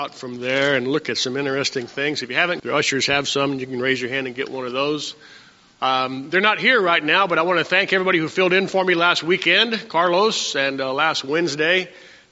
Out from there and look at some interesting things. If you haven't, the ushers have some. You can raise your hand and get one of those. They're not here right now, but I want to thank everybody who filled in for me last weekend, Carlos, and last Wednesday.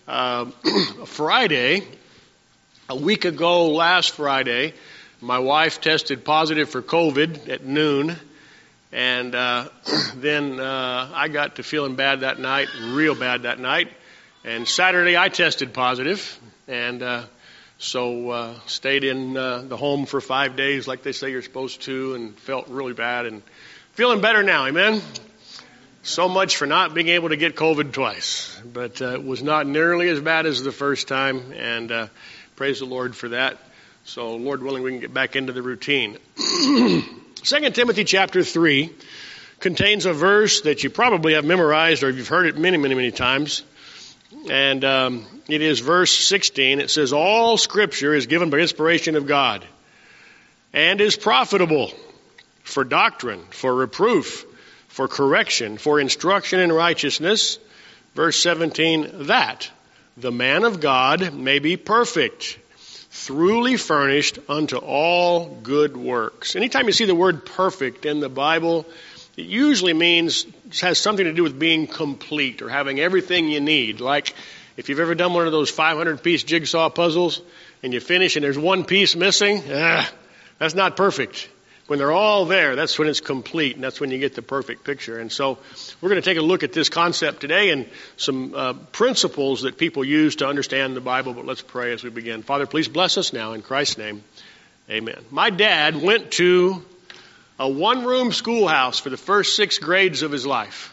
Friday, a week ago last Friday, my wife tested positive for COVID at noon. And then I got to feeling bad that night, real bad that night. And Saturday I tested positive. And so stayed in the home for 5 days like they say you're supposed to, and felt really bad and feeling better now. Amen? So much for not being able to get COVID twice. But it was not nearly as bad as the first time, and praise the Lord for that. So Lord willing, we can get back into the routine. 2 Timothy chapter 3 contains a verse that you probably have memorized or you've heard it many, many, many times. And it is verse 16. It says, all Scripture is given by inspiration of God and is profitable for doctrine, for reproof, for correction, for instruction in righteousness. Verse 17, that the man of God may be perfect, thoroughly furnished unto all good works. Anytime you see the word perfect in the Bible, it usually has something to do with being complete or having everything you need. Like if you've ever done one of those 500-piece jigsaw puzzles and you finish and there's one piece missing, that's not perfect. When they're all there, that's when it's complete, and that's when you get the perfect picture. And so we're going to take a look at this concept today and some principles that people use to understand the Bible. But let's pray as we begin. Father, please bless us now in Christ's name. Amen. My dad went to a one-room schoolhouse for the first 6 grades of his life.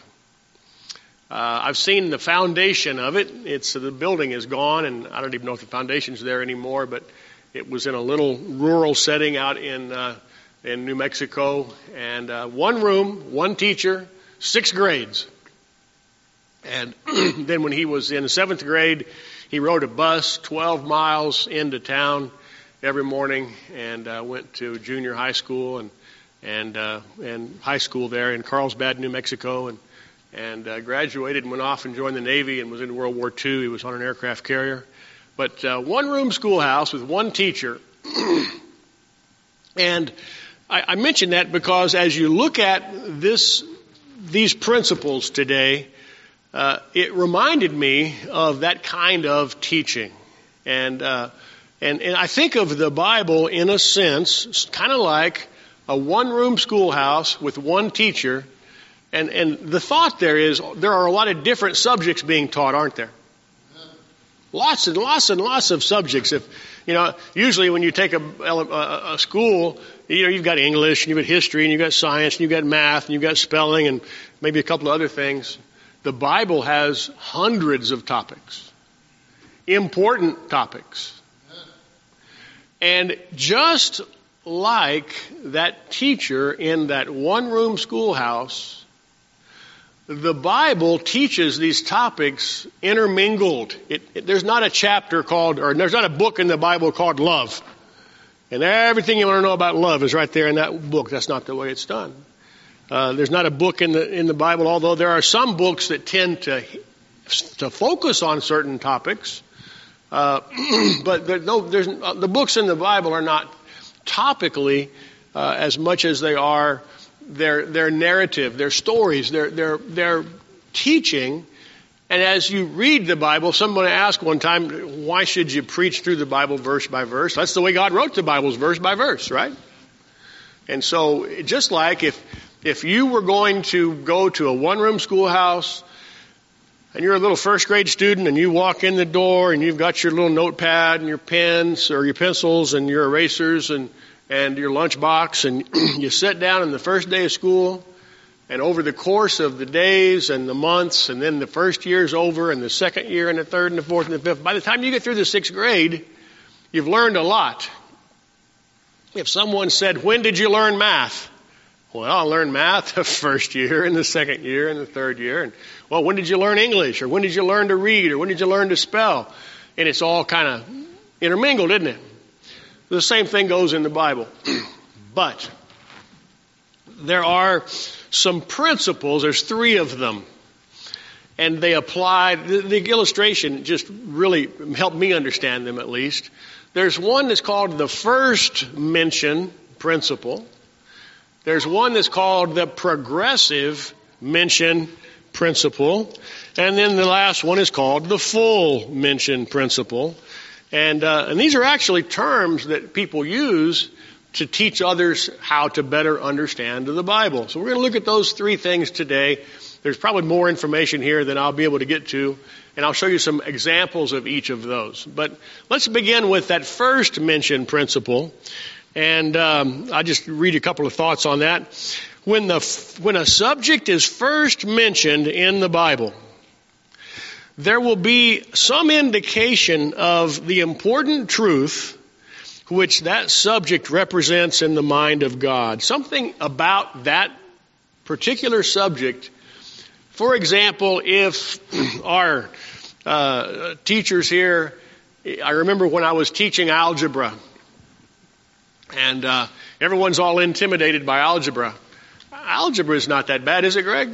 I've seen the foundation of it. The building is gone, and I don't even know if the foundation's there anymore, but it was in a little rural setting out in New Mexico. And one room, one teacher, 6 grades. And then when he was in 7th grade, he rode a bus 12 miles into town every morning and went to junior high school and high school there in Carlsbad, New Mexico, and graduated and went off and joined the Navy and was in World War II. He was on an aircraft carrier. But one-room schoolhouse with one teacher. And I mention that because as you look at these principles today, it reminded me of that kind of teaching. And I think of the Bible in a sense, kind of like a one-room schoolhouse with one teacher, and the thought there is there are a lot of different subjects being taught, aren't there? Lots and lots and lots of subjects. Usually when you take a school, you've got English, and you've got history, and you've got science, and you've got math, and you've got spelling, and maybe a couple of other things. The Bible has hundreds of topics, important topics. And just like that teacher in that one-room schoolhouse, the Bible teaches these topics intermingled. There's not a chapter there's not a book in the Bible called love. And everything you want to know about love is right there in that book. That's not the way it's done. There's not a book in the Bible, although there are some books that tend to focus on certain topics. But the books in the Bible are not topically as much as they are their narrative, their stories, their teaching. And as you read the Bible, someone asked one time, why should you preach through the Bible verse by verse? That's the way God wrote the Bible, verse by verse, right? And so just like if you were going to go to a one-room schoolhouse and you're a little first grade student and you walk in the door and you've got your little notepad and your pens or your pencils and your erasers and your lunchbox, and you sit down in the first day of school, and over the course of the days and the months, and then the first year's over, and the second year, and the third, and the fourth, and the fifth, by the time you get through the 6th grade, you've learned a lot. If someone said, when did you learn math? Well, I learned math the first year, and the second year, and the third year. And, well, when did you learn English? Or when did you learn to read? Or when did you learn to spell? And it's all kind of intermingled, isn't it? The same thing goes in the Bible. But there are some principles. There's 3 of them. And they apply, the illustration just really helped me understand them at least. There's one that's called the first mention principle. There's one that's called the progressive mention principle. And then the last one is called the full mention principle. And these are actually terms that people use to teach others how to better understand the Bible. So we're going to look at those three things today. There's probably more information here than I'll be able to get to, and I'll show you some examples of each of those. But let's begin with that first mention principle, and I'll just read a couple of thoughts on that. When a subject is first mentioned in the Bible, there will be some indication of the important truth which that subject represents in the mind of God. Something about that particular subject. For example, if our teachers here, I remember when I was teaching algebra, and everyone's all intimidated by algebra. Algebra is not that bad, is it, Greg?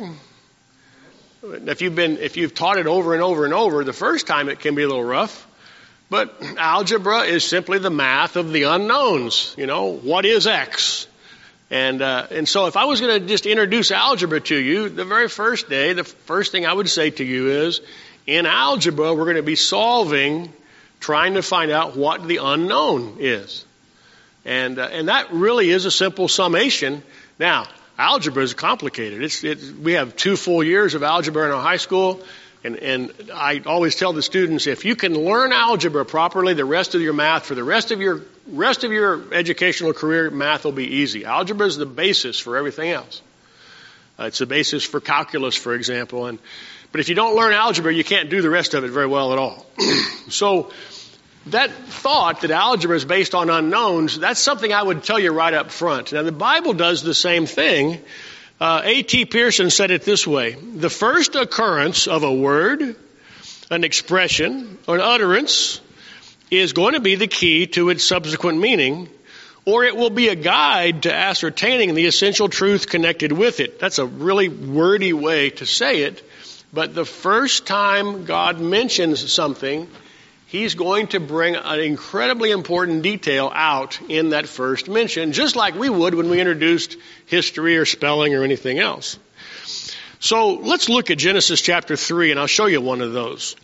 If you've taught it over and over and over, the first time it can be a little rough. But algebra is simply the math of the unknowns. You know, what is X? And so if I was going to just introduce algebra to you, the very first day, the first thing I would say to you is, in algebra, we're going to be trying to find out what the unknown is. And that really is a simple summation. Now, algebra is complicated. We have 2 full years of algebra in our high school. And I always tell the students, if you can learn algebra properly, the rest of your math, for the rest of your educational career, math will be easy. Algebra is the basis for everything else. It's the basis for calculus, for example. But if you don't learn algebra, you can't do the rest of it very well at all. So that thought that algebra is based on unknowns, that's something I would tell you right up front. Now, the Bible does the same thing. A.T. Pearson said it this way: the first occurrence of a word, an expression, or an utterance is going to be the key to its subsequent meaning, or it will be a guide to ascertaining the essential truth connected with it. That's a really wordy way to say it, but the first time God mentions something, He's going to bring an incredibly important detail out in that first mention, just like we would when we introduced history or spelling or anything else. So let's look at Genesis chapter 3, and I'll show you one of those.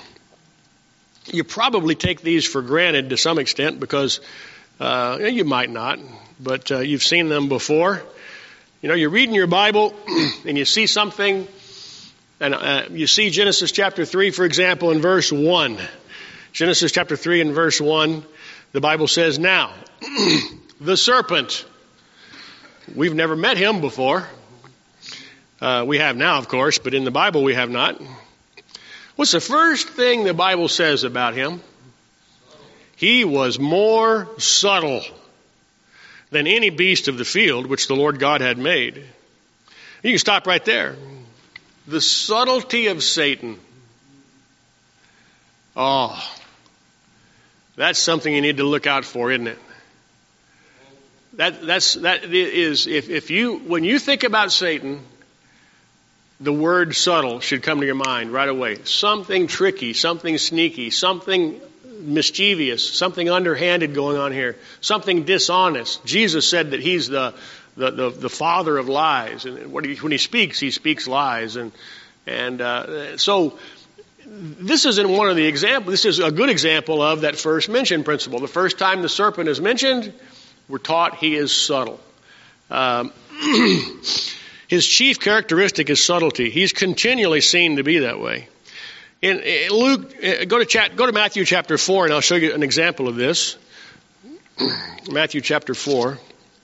You probably take these for granted to some extent because you might not, but you've seen them before. You know, you're reading your Bible and you see something, and you see Genesis chapter 3, for example, in verse 1. Genesis chapter 3 and verse 1, the Bible says, now, the serpent. We've never met him before. We have now, of course, but in the Bible we have not. What's the first thing the Bible says about him? He was more subtle than any beast of the field which the Lord God had made. You can stop right there. The subtlety of Satan. Oh, that's something you need to look out for, isn't it? When you think about Satan, the word subtle should come to your mind right away. Something tricky, something sneaky, something mischievous, something underhanded going on here, something dishonest. Jesus said that he's the father of lies, and when he speaks lies, and so. This is in one of the examples. This is a good example of that first mention principle. The first time the serpent is mentioned, we're taught he is subtle. His chief characteristic is subtlety. He's continually seen to be that way. In Luke, go to Matthew chapter 4, and I'll show you an example of this. Matthew chapter 4.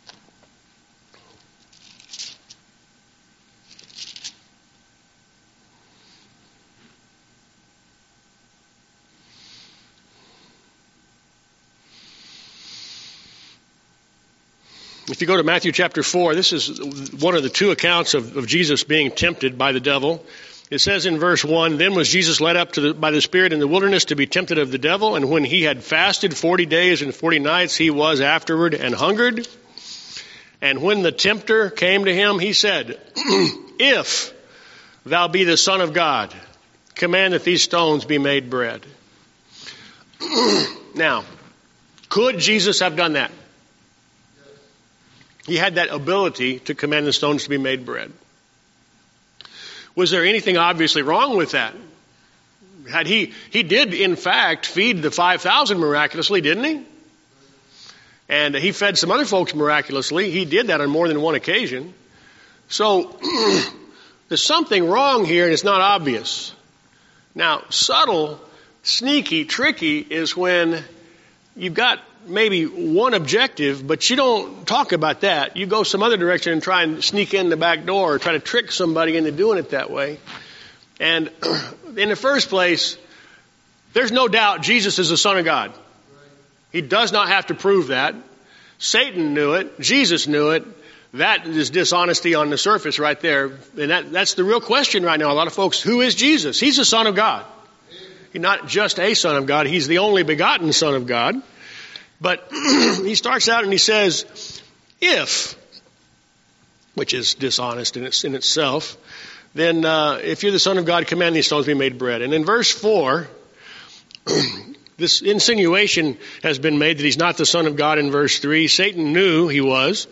If you go to Matthew chapter 4, this is one of the two accounts of Jesus being tempted by the devil. It says in verse 1, then was Jesus led up by the Spirit in the wilderness to be tempted of the devil, and when he had fasted 40 days and 40 nights, he was afterward and hungered. And when the tempter came to him, he said, if thou be the Son of God, command that these stones be made bread. Now, Could Jesus have done that? He had that ability to command the stones to be made bread. Was there anything obviously wrong with that? He did, in fact, feed the 5,000 miraculously, didn't he? And he fed some other folks miraculously. He did that on more than one occasion. So there's something wrong here, and it's not obvious. Now, subtle, sneaky, tricky is when you've got maybe one objective, but you don't talk about that. You go some other direction and try and sneak in the back door or try to trick somebody into doing it that way. And in the first place, there's no doubt Jesus is the Son of God. He does not have to prove that. Satan knew it. Jesus knew it. That is dishonesty on the surface right there. And that's the real question right now. A lot of folks, who is Jesus? He's the Son of God. He's not just a Son of God. He's the only begotten Son of God. But he starts out and he says, if, which is dishonest in itself, then if you're the Son of God, command these stones be made bread. And in verse 4, this insinuation has been made that he's not the Son of God in verse 3. Satan knew he was.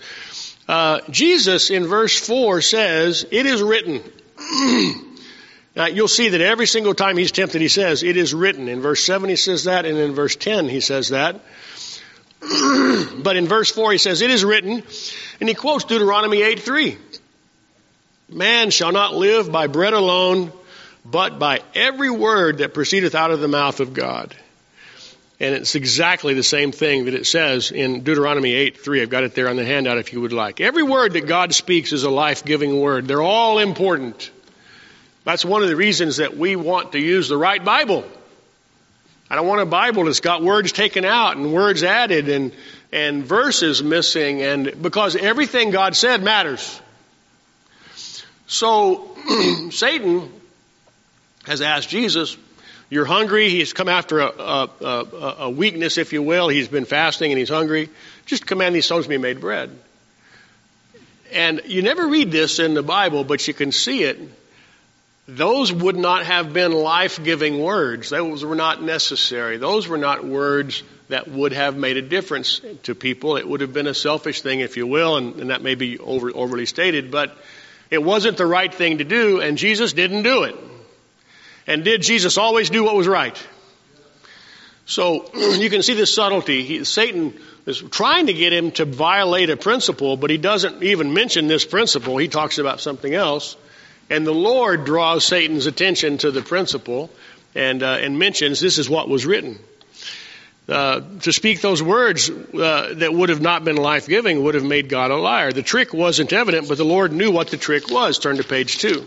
Jesus in verse 4 says, it is written. Now, you'll see that every single time he's tempted, he says, it is written. In verse 7 he says that, and in verse 10 he says that. But in verse 4 he says, it is written, and he quotes Deuteronomy 8:3. Man shall not live by bread alone, but by every word that proceedeth out of the mouth of God. And it's exactly the same thing that it says in Deuteronomy 8:3. I've got it there on the handout if you would like. Every word that God speaks is a life-giving word. They're all important. That's one of the reasons that we want to use the right Bible. I don't want a Bible that's got words taken out and words added and verses missing, and because everything God said matters. So Satan has asked Jesus, you're hungry. He's come after a weakness, if you will. He's been fasting and he's hungry. Just command these stones to be made bread. And you never read this in the Bible, but you can see it. Those would not have been life-giving words. Those were not necessary. Those were not words that would have made a difference to people. It would have been a selfish thing, if you will, and that may be overly stated, but it wasn't the right thing to do, and Jesus didn't do it. And did Jesus always do what was right? So you can see the subtlety. Satan is trying to get him to violate a principle, but he doesn't even mention this principle. He talks about something else. And the Lord draws Satan's attention to the principle and mentions this is what was written. To speak those words that would have not been life-giving would have made God a liar. The trick wasn't evident, but the Lord knew what the trick was. Turn to page 2.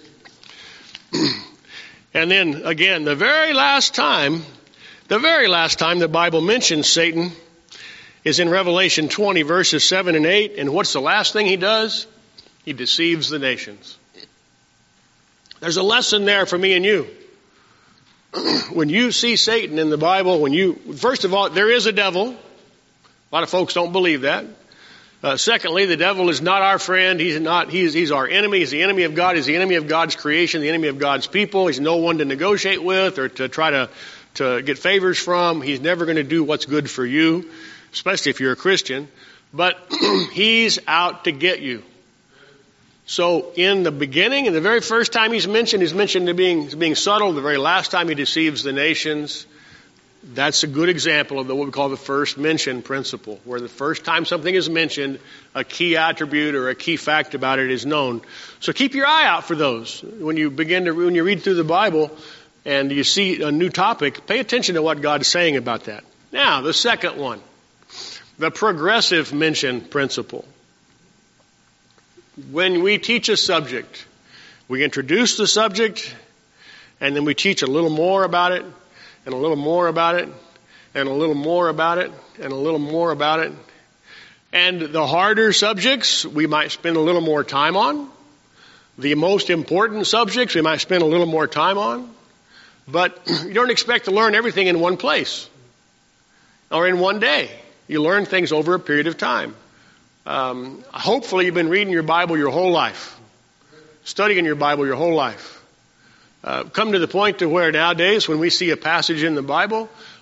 And then, again, the very last time the Bible mentions Satan is in Revelation 20, verses 7 and 8. And what's the last thing he does? He deceives the nations. There's a lesson there for me and you. When you see Satan in the Bible, first of all, there is a devil. A lot of folks don't believe that. Secondly, the devil is not our friend. He's our enemy. He's the enemy of God. He's the enemy of God's creation, the enemy of God's people. He's no one to negotiate with or to try to get favors from. He's never going to do what's good for you, especially if you're a Christian. But he's out to get you. So in the beginning, and the very first time he's mentioned as being subtle. The very last time he deceives the nations. That's a good example of what we call the first mention principle, where the first time something is mentioned, a key attribute or a key fact about it is known. So keep your eye out for those. When you read through the Bible and you see a new topic, pay attention to what God is saying about that. Now, the second one, the progressive mention principle. When we teach a subject, we introduce the subject, and then we teach a little more about it, and a little more about it, and a little more about it, and a little more about it. And the harder subjects, we might spend a little more time on. The most important subjects, we might spend a little more time on. But you don't expect to learn everything in one place or in one day. You learn things over a period of time. Hopefully you've been reading your Bible your whole life, studying your Bible your whole life. Come to the point to where nowadays when we see a passage in the Bible,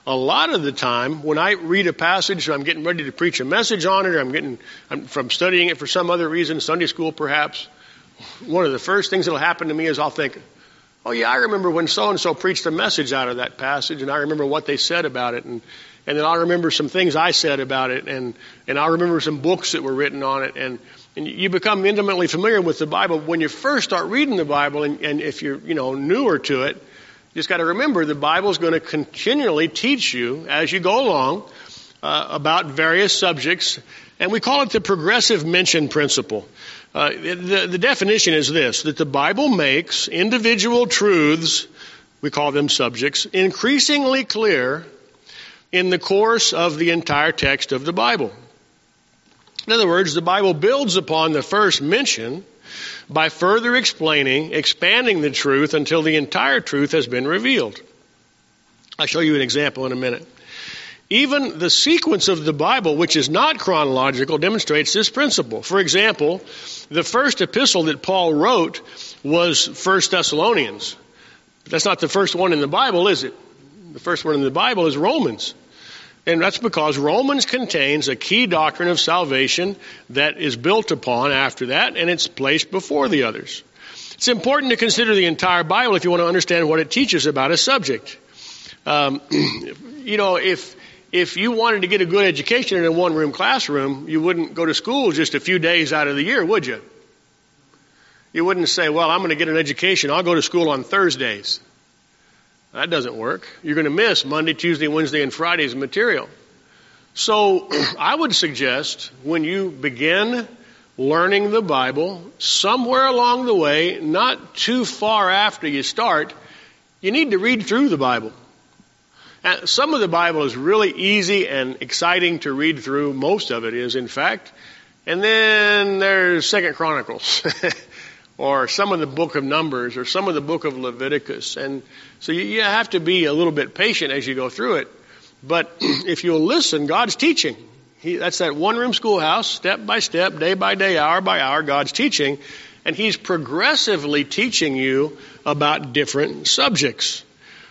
a lot of the time when I read a passage, I'm getting ready to preach a message on it, or I'm from studying it for some other reason, Sunday school perhaps, one of the first things that will happen to me is I'll think, oh yeah, I remember when so-and-so preached a message out of that passage, and I remember what they said about it, and then I'll remember some things I said about it, and I'll remember some books that were written on it, and you become intimately familiar with the Bible. When you first start reading the Bible, and if you're, newer to it, you just got to remember the Bible is going to continually teach you as you go along about various subjects, and we call it the progressive mention principle. The definition is this, that the Bible makes individual truths, we call them subjects, increasingly clear in the course of the entire text of the Bible. In other words, the Bible builds upon the first mention by further expanding the truth until the entire truth has been revealed. I'll show you an example in a minute. Even the sequence of the Bible, which is not chronological, demonstrates this principle. For example, the first epistle that Paul wrote was 1 Thessalonians. But that's not the first one in the Bible, is it? The first one in the Bible is Romans. And that's because Romans contains a key doctrine of salvation that is built upon after that, and it's placed before the others. It's important to consider the entire Bible if you want to understand what it teaches about a subject. If you wanted to get a good education in a one-room classroom, you wouldn't go to school just a few days out of the year, would you? You wouldn't say, well, I'm going to get an education. I'll go to school on Thursdays. That doesn't work. You're going to miss Monday, Tuesday, Wednesday, and Friday's material. So I would suggest when you begin learning the Bible, somewhere along the way, not too far after you start, you need to read through the Bible. And some of the Bible is really easy and exciting to read through. Most of it is, in fact. And then there's 2 Chronicles. Or some of the book of Numbers, or some of the book of Leviticus. And so you have to be a little bit patient as you go through it. But if you'll listen, God's teaching. That's that one-room schoolhouse, step by step, day by day, hour by hour, God's teaching. And He's progressively teaching you about different subjects.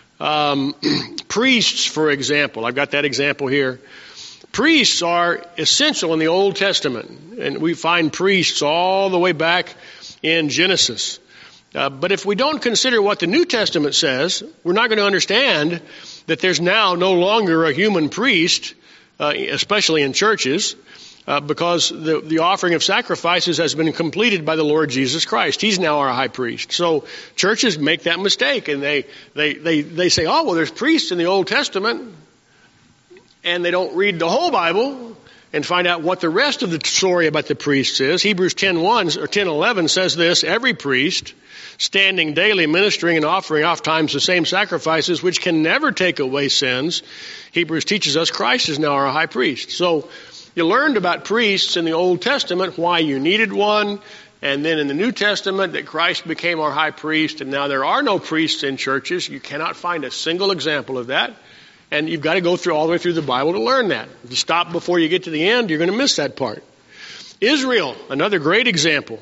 Priests, for example. I've got that example here. Priests are essential in the Old Testament. And we find priests all the way back in Genesis. But if we don't consider what the New Testament says, we're not going to understand that there's now no longer a human priest, especially in churches, because the offering of sacrifices has been completed by the Lord Jesus Christ. He's now our high priest. So churches make that mistake, and they say, oh, well, there's priests in the Old Testament, and they don't read the whole Bible and find out what the rest of the story about the priests is. Hebrews 10:1 or 10:11 says this, every priest, standing daily, ministering and offering oft times the same sacrifices, which can never take away sins. Hebrews teaches us Christ is now our high priest. So you learned about priests in the Old Testament, why you needed one, and then in the New Testament that Christ became our high priest, and now there are no priests in churches. You cannot find a single example of that. And you've got to go through all the way through the Bible to learn that. If you stop before you get to the end, you're going to miss that part. Israel, another great example.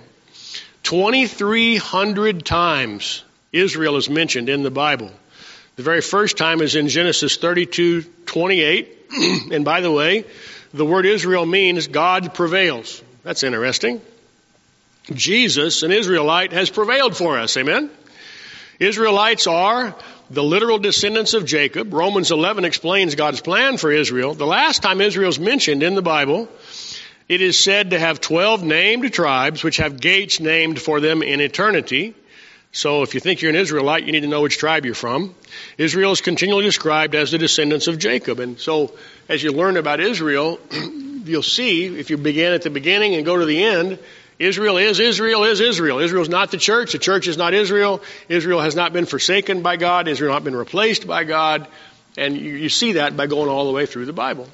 2,300 times Israel is mentioned in the Bible. The very first time is in Genesis 32:28. And by the way, the word Israel means God prevails. That's interesting. Jesus, an Israelite, has prevailed for us. Amen? Israelites are the literal descendants of Jacob. Romans 11 explains God's plan for Israel. The last time Israel is mentioned in the Bible, it is said to have 12 named tribes, which have gates named for them in eternity. So if you think you're an Israelite, you need to know which tribe you're from. Israel is continually described as the descendants of Jacob. And so as you learn about Israel, you'll see, if you begin at the beginning and go to the end, Israel is Israel is Israel. Israel is not the church. The church is not Israel. Israel has not been forsaken by God. Israel has not been replaced by God. And you see that by going all the way through the Bible.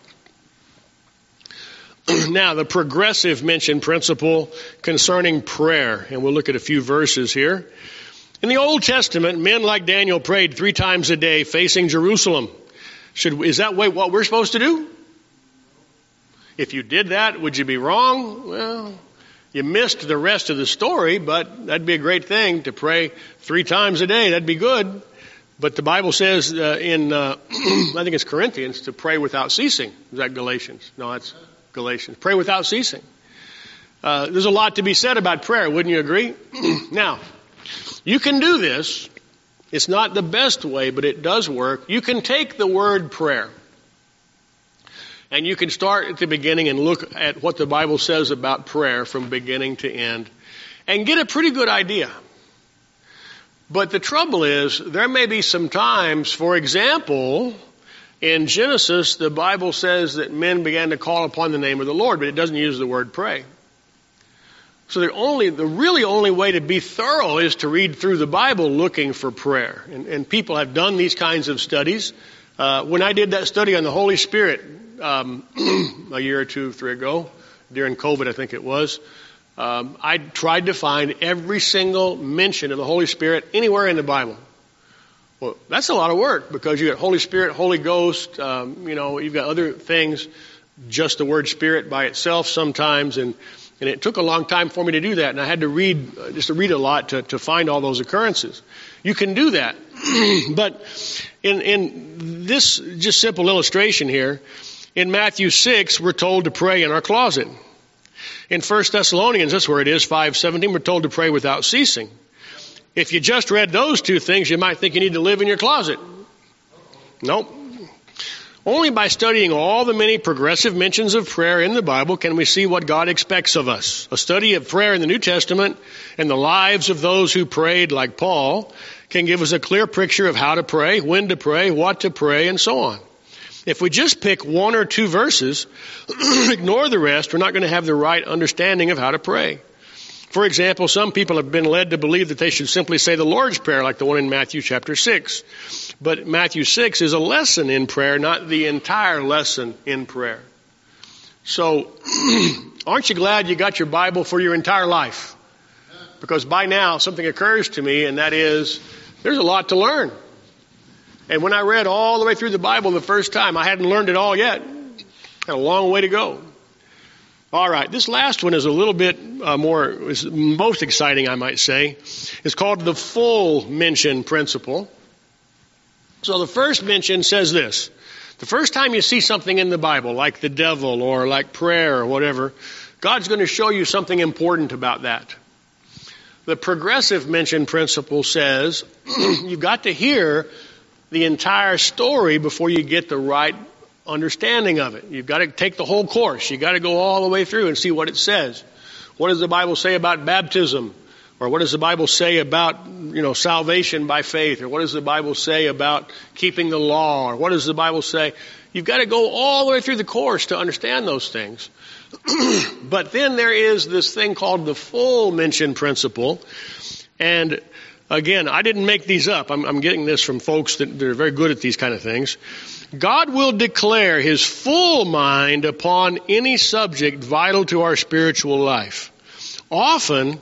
Now, the progressive mention principle concerning prayer. And we'll look at a few verses here. In the Old Testament, men like Daniel prayed 3 times a day facing Jerusalem. Is that what we're supposed to do? If you did that, would you be wrong? Well, you missed the rest of the story, but that'd be a great thing to pray 3 times a day. That'd be good. But the Bible says I think it's Corinthians, to pray without ceasing. Is that Galatians? No, that's Galatians. Pray without ceasing. There's a lot to be said about prayer, wouldn't you agree? Now, you can do this. It's not the best way, but it does work. You can take the word prayer, and you can start at the beginning and look at what the Bible says about prayer from beginning to end, and get a pretty good idea. But the trouble is, there may be some times, for example, in Genesis, the Bible says that men began to call upon the name of the Lord, but it doesn't use the word pray. So the really only way to be thorough is to read through the Bible looking for prayer. And people have done these kinds of studies. When I did that study on the Holy Spirit a year or 2 or 3 ago, during COVID I think it was, I tried to find every single mention of the Holy Spirit anywhere in the Bible. Well, that's a lot of work, because you got Holy Spirit, Holy Ghost, you've got other things, just the word Spirit by itself sometimes, and it took a long time for me to do that, and I had to read a lot to find all those occurrences. You can do that, but in this just simple illustration here, in Matthew 6, we're told to pray in our closet. In 1 Thessalonians, that's where it is, 5:17, we're told to pray without ceasing. If you just read those two things, you might think you need to live in your closet. Nope. Only by studying all the many progressive mentions of prayer in the Bible can we see what God expects of us. A study of prayer in the New Testament and the lives of those who prayed, like Paul, can give us a clear picture of how to pray, when to pray, what to pray, and so on. If we just pick 1 or 2 verses, ignore the rest, we're not going to have the right understanding of how to pray. For example, some people have been led to believe that they should simply say the Lord's Prayer, like the one in Matthew chapter 6. But Matthew 6 is a lesson in prayer, not the entire lesson in prayer. So, aren't you glad you got your Bible for your entire life? Because by now, something occurs to me, and that is, there's a lot to learn. And when I read all the way through the Bible the first time, I hadn't learned it all yet. Had a long way to go. All right, this last one is a little bit is most exciting, I might say. It's called the full mention principle. So the first mention says this. The first time you see something in the Bible, like the devil or like prayer or whatever, God's going to show you something important about that. The progressive mention principle says you've got to hear the entire story before you get the right understanding of it. You've got to take the whole course. You've got to go all the way through and see what it says. What does the Bible say about baptism? Or what does the Bible say about, salvation by faith? Or what does the Bible say about keeping the law? Or what does the Bible say? You've got to go all the way through the course to understand those things. But then there is this thing called the full mention principle. And again, I didn't make these up. I'm getting this from folks that are very good at these kind of things. God will declare His full mind upon any subject vital to our spiritual life. Often,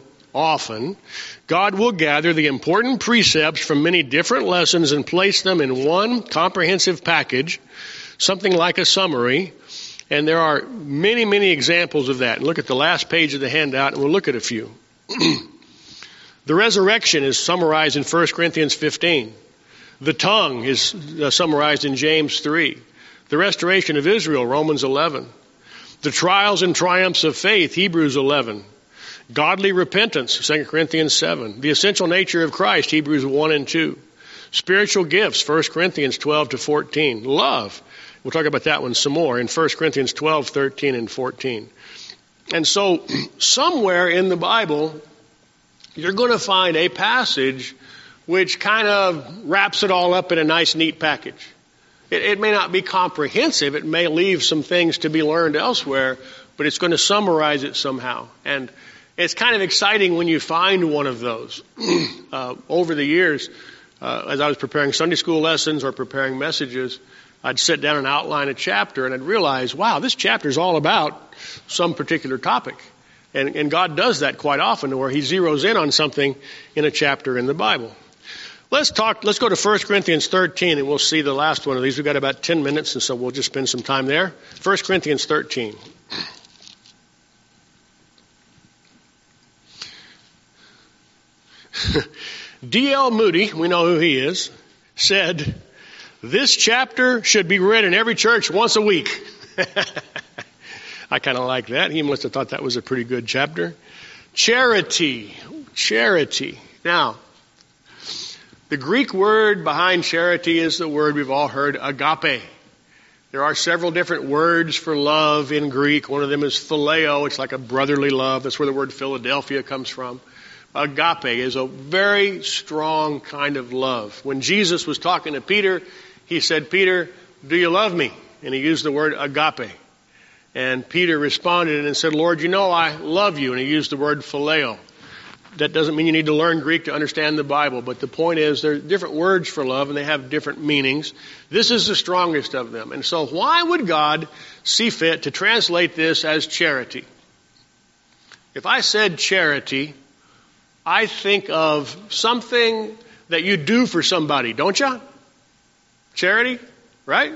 God will gather the important precepts from many different lessons and place them in one comprehensive package, something like a summary. And there are many, many examples of that. And look at the last page of the handout, and we'll look at a few. The resurrection is summarized in 1 Corinthians 15. The tongue is summarized in James 3. The restoration of Israel, Romans 11. The trials and triumphs of faith, Hebrews 11. Godly repentance, 2 Corinthians 7. The essential nature of Christ, Hebrews 1 and 2. Spiritual gifts, 1 Corinthians 12 to 14. Love, we'll talk about that one some more in 1 Corinthians 12, 13, and 14. And so, somewhere in the Bible, you're going to find a passage which kind of wraps it all up in a nice, neat package. It may not be comprehensive. It may leave some things to be learned elsewhere, but it's going to summarize it somehow. And it's kind of exciting when you find one of those. Over the years, as I was preparing Sunday school lessons or preparing messages, I'd sit down and outline a chapter, and I'd realize, wow, this chapter is all about some particular topic. And God does that quite often, where He zeroes in on something in a chapter in the Bible. Let's go to 1 Corinthians 13, and we'll see the last one of these. We've got about 10 minutes, and so we'll just spend some time there. 1 Corinthians 13. D.L. Moody, we know who he is, said, this chapter should be read in every church once a week. I kind of like that. He must have thought that was a pretty good chapter. Charity. Charity. Now, the Greek word behind charity is the word we've all heard, agape. There are several different words for love in Greek. One of them is phileo. It's like a brotherly love. That's where the word Philadelphia comes from. Agape is a very strong kind of love. When Jesus was talking to Peter, he said, Peter, do you love me? And he used the word agape. And Peter responded and said, Lord, you know I love you. And he used the word phileo. That doesn't mean you need to learn Greek to understand the Bible, but the point is there are different words for love and they have different meanings. This is the strongest of them. And so why would God see fit to translate this as charity? If I said charity, I think of something that you do for somebody, don't you? Charity, right?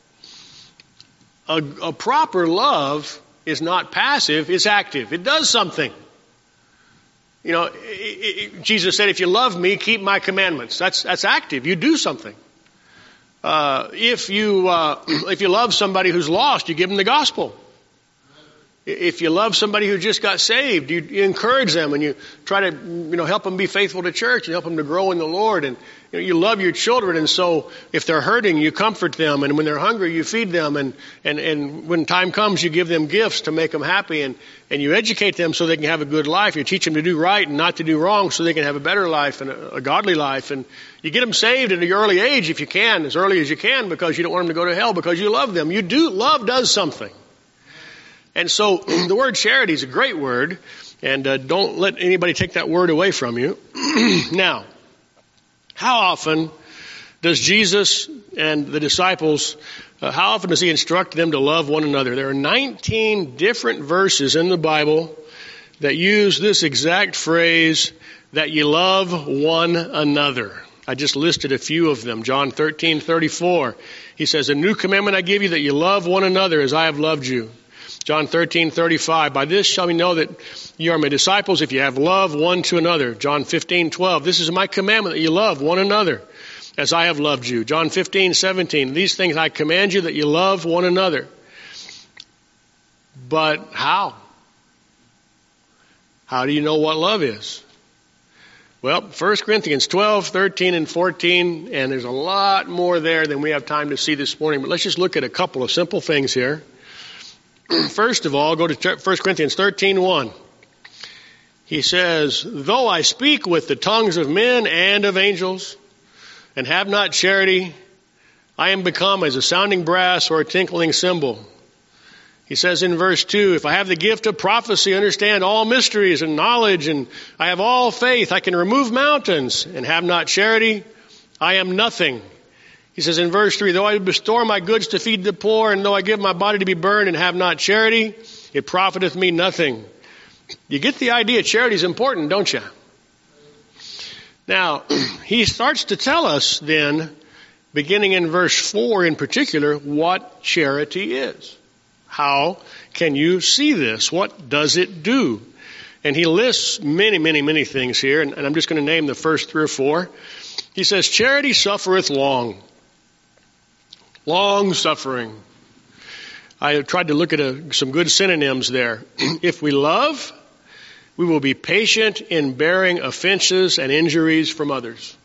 A proper love is not passive, it's active. It does something. You know, Jesus said, if you love me, keep my commandments. That's active. You do something. If you love somebody who's lost, you give them the gospel. If you love somebody who just got saved, you encourage them and you try to, help them be faithful to church and help them to grow in the Lord. And you love your children, and so if they're hurting, you comfort them, and when they're hungry, you feed them, and when time comes, you give them gifts to make them happy, and you educate them so they can have a good life. You teach them to do right and not to do wrong so they can have a better life and a godly life. And you get them saved at an early age if you can, as early as you can, because you don't want them to go to hell because you love them. Love does something. And so the word charity is a great word, and don't let anybody take that word away from you. Now, how often does Jesus and the disciples, how often does he instruct them to love one another? There are 19 different verses in the Bible that use this exact phrase, that you love one another. I just listed a few of them. John 13:34. He says, a new commandment I give you, that you love one another as I have loved you. John 13:35. By this shall we know that you are my disciples, if you have love one to another. John 15:12. This is my commandment, that you love one another as I have loved you. John 15:17. These things I command you, that you love one another. But how? How do you know what love is? Well, 1 Corinthians 12, 13, and 14, and there's a lot more there than we have time to see this morning, but let's just look at a couple of simple things here. First of all, go to 1 Corinthians 13:1. He says, though I speak with the tongues of men and of angels, and have not charity, I am become as a sounding brass or a tinkling cymbal. He says in verse 2, if I have the gift of prophecy, understand all mysteries and knowledge, and I have all faith, I can remove mountains, and have not charity, I am nothing. He says in verse 3, though I bestow my goods to feed the poor, and though I give my body to be burned and have not charity, it profiteth me nothing. You get the idea, charity is important, don't you? Now, he starts to tell us then, beginning in verse 4 in particular, what charity is. How can you see this? What does it do? And he lists many, many, many things here, and I'm just going to name the first 3 or 4. He says, charity suffereth long. Long suffering. I tried to look at some good synonyms there. If we love, we will be patient in bearing offenses and injuries from others.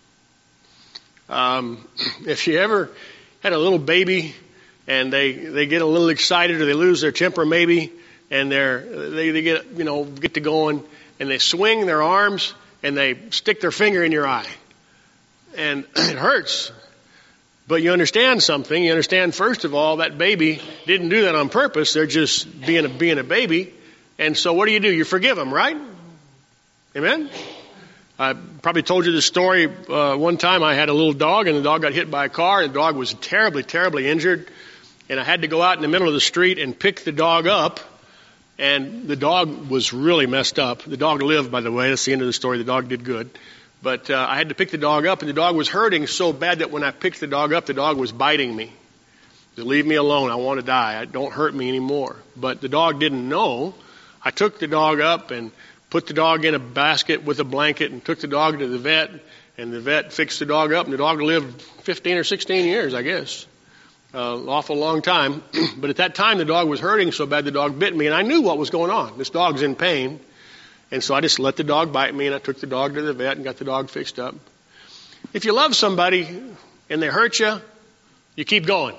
If you ever had a little baby and they get a little excited or they lose their temper maybe, and they get to going, and they swing their arms and they stick their finger in your eye, and it hurts. But you understand something. You understand, first of all, that baby didn't do that on purpose. They're just being a baby. And so what do? You forgive them, right? Amen? I probably told you this story. One time I had a little dog, and the dog got hit by a car, and the dog was terribly, terribly injured. And I had to go out in the middle of the street and pick the dog up. And the dog was really messed up. The dog lived, by the way. That's the end of the story. The dog did good. But I had to pick the dog up, and the dog was hurting so bad that when I picked the dog up, the dog was biting me. Just leave me alone. I want to die. Don't hurt me anymore. But the dog didn't know. I took the dog up and put the dog in a basket with a blanket and took the dog to the vet And the vet fixed the dog up, and the dog lived 15 or 16 years, I guess. Awful long time. But at that time, the dog was hurting so bad the dog bit me, and I knew what was going on. This dog's in pain. And so I just let the dog bite me, and I took the dog to the vet and got the dog fixed up. If you love somebody and they hurt you, you keep going.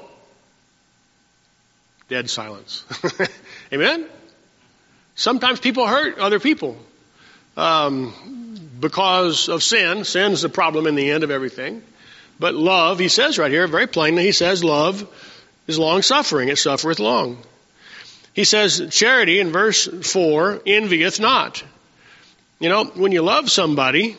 Dead silence. Amen? Sometimes people hurt other people because of sin. Sin's the problem in the end of everything. But love, he says right here, very plainly, he says love is long-suffering. It suffereth long. He says charity in verse 4, envieth not. You know, when you love somebody,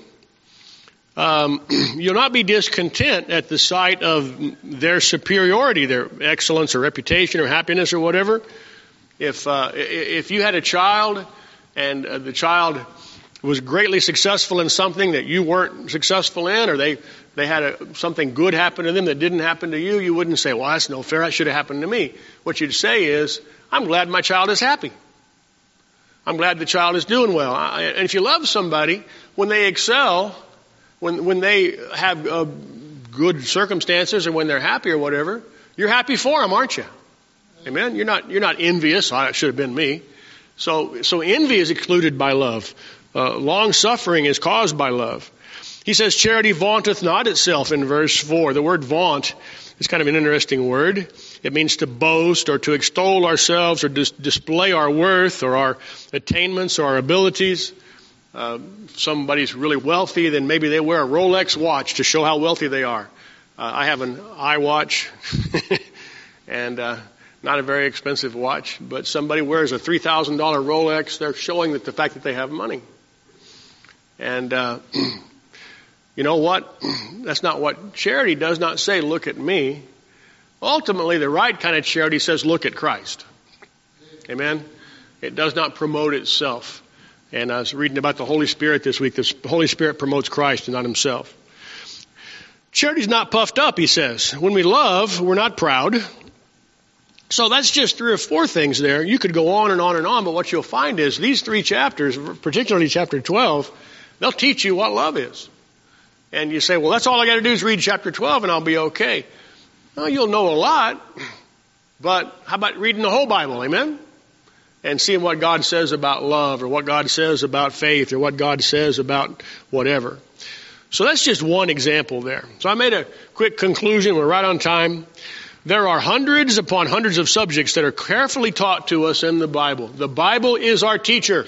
you'll not be discontent at the sight of their superiority, their excellence or reputation or happiness or whatever. If you had a child and the child was greatly successful in something that you weren't successful in, or they had something good happen to them that didn't happen to you, you wouldn't say, well, that's no fair, that should have happened to me. What you'd say is, I'm glad my child is happy. I'm glad the child is doing well. And if you love somebody, when they excel, when they have good circumstances, or when they're happy or whatever, you're happy for them, aren't you? Amen? You're not envious. Oh, it should have been me. So envy is excluded by love. Long suffering is caused by love. He says, charity vaunteth not itself in verse 4. The word vaunt is kind of an interesting word. It means to boast or to extol ourselves or display our worth or our attainments or our abilities. Somebody's really wealthy, then maybe they wear a Rolex watch to show how wealthy they are. I have an iWatch and not a very expensive watch, but somebody wears a $3,000 Rolex. They're showing that the fact that they have money. And you know what? That's not what charity does not say, look at me. Ultimately, the right kind of charity says, look at Christ. Amen? It does not promote itself. And I was reading about the Holy Spirit this week. The Holy Spirit promotes Christ and not himself. Charity's not puffed up, he says. When we love, we're not proud. So that's just 3 or 4 things there. You could go on and on and on, but what you'll find is these 3 chapters, particularly chapter 12, they'll teach you what love is. And you say, well, that's all I got to do is read chapter 12 and I'll be okay. Well, you'll know a lot, but how about reading the whole Bible, amen? And seeing what God says about love, or what God says about faith, or what God says about whatever. So that's just one example there. So I made a quick conclusion. We're right on time. There are hundreds upon hundreds of subjects that are carefully taught to us in the Bible. The Bible is our teacher.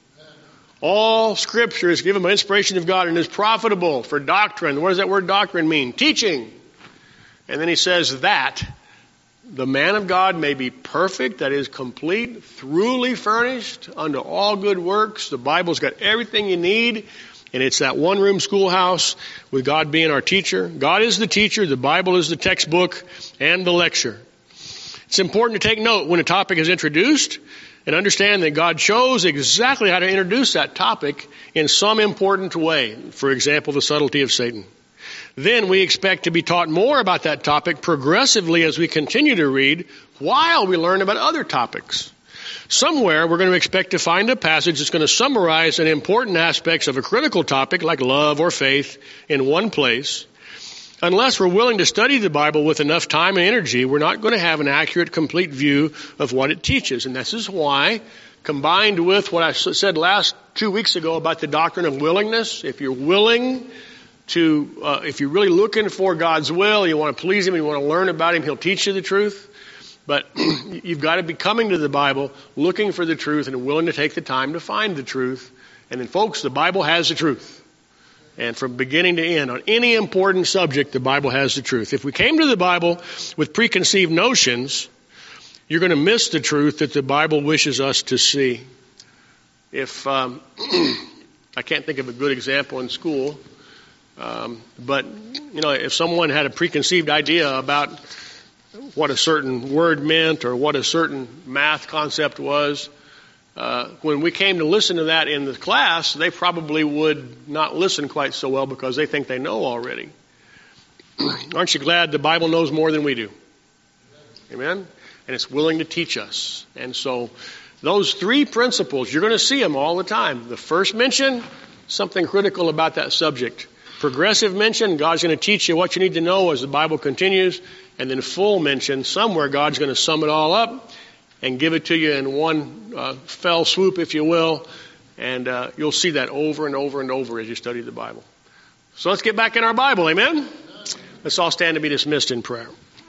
All Scripture is given by inspiration of God and is profitable for doctrine. What does that word doctrine mean? Teaching. And then he says that the man of God may be perfect, that is complete, thoroughly furnished unto all good works. The Bible's got everything you need, and it's that one-room schoolhouse with God being our teacher. God is the teacher, the Bible is the textbook and the lecture. It's important to take note when a topic is introduced and understand that God chose exactly how to introduce that topic in some important way. For example, the subtlety of Satan. Then we expect to be taught more about that topic progressively as we continue to read while we learn about other topics. Somewhere we're going to expect to find a passage that's going to summarize an important aspects of a critical topic like love or faith in one place. Unless we're willing to study the Bible with enough time and energy, we're not going to have an accurate, complete view of what it teaches. And this is why, combined with what I said last 2 weeks ago about the doctrine of willingness, if you're willing to, if you're really looking for God's will, you want to please Him, you want to learn about Him, He'll teach you the truth. But you've got to be coming to the Bible, looking for the truth, and willing to take the time to find the truth. And then, folks, the Bible has the truth. And from beginning to end, on any important subject, the Bible has the truth. If we came to the Bible with preconceived notions, you're going to miss the truth that the Bible wishes us to see. If I can't think of a good example in school, but if someone had a preconceived idea about what a certain word meant or what a certain math concept was, when we came to listen to that in the class, they probably would not listen quite so well because they think they know already. Aren't you glad the Bible knows more than we do? Amen? And it's willing to teach us. And so those 3 principles, you're going to see them all the time. The first mention, something critical about that subject. Progressive mention, God's going to teach you what you need to know as the Bible continues. And then full mention, somewhere God's going to sum it all up and give it to you in one fell swoop, if you will. And you'll see that over and over and over as you study the Bible. So let's get back in our Bible, amen? Let's all stand to be dismissed in prayer.